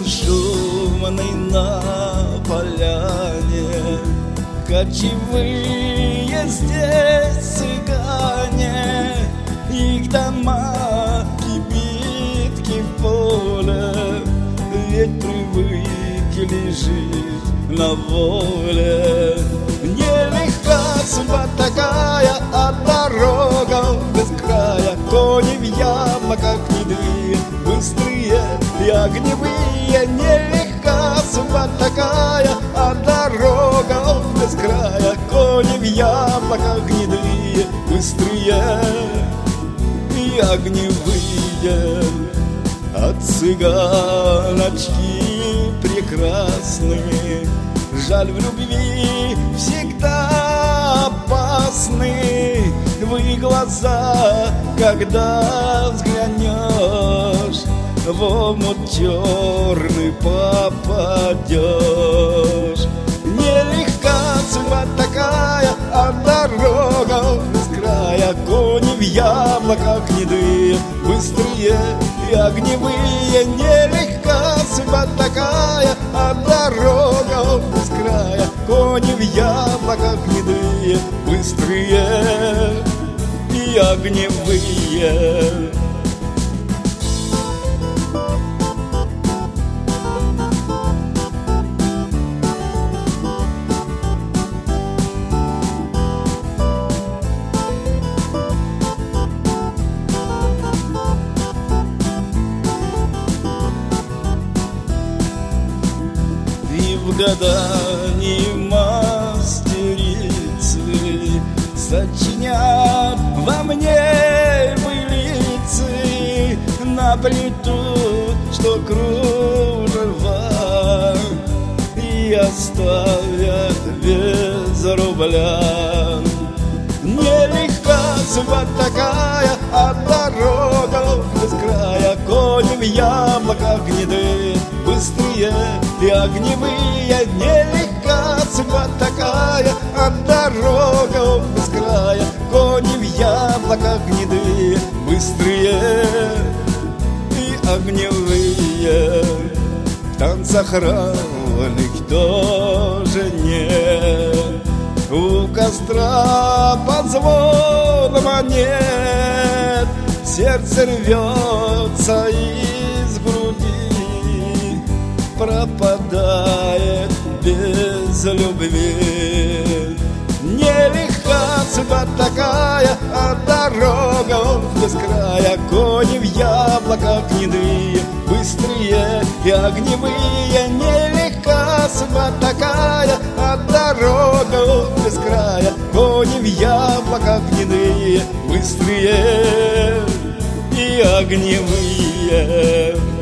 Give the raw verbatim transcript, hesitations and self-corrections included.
шумной на поляне, кочевые здесь цыгане, их дома, кибитки в поле, ведь привыкли жить на воле. Нелегка судьба такая, а дорога без края, кони в яблоках гнедые, быстрые и огневые. Нелегка судьба такая, а дорога без края, кони в яблоках гнедые, быстрые и огневые. От цыганочки прекрасные, жаль, в любви всегда опасны. В их глаза, когда взглянешь, в омут черный попадешь. Нелегка судьба такая, а дорога без края, кони в яблоках гнедые, быстрые и огневые. Нелегка судьба такая, а дорога без края, кони в яблоках гнедые, быстрые и огневые. В гадании мастерицы сочинят во мне былицы, наплетут, что кружева, и оставят без рубля. Нелегка судьба такая, а дорога без края, кони в яблоках гнедые, быстрые и огневые. Нелегка судьба такая, а дорога без края, кони в яблоках гнедые, быстрые и огневые. В танцах равных тоже нет, у костра под звон монет сердце рвется из груди, пропадает без любви. Нелегка судьба такая, а дорога без края, кони в яблоках гнедые, быстрее и огневые. Нелегка судьба такая, а дорога без края, кони в яблоках гнедые, быстрее и огневые.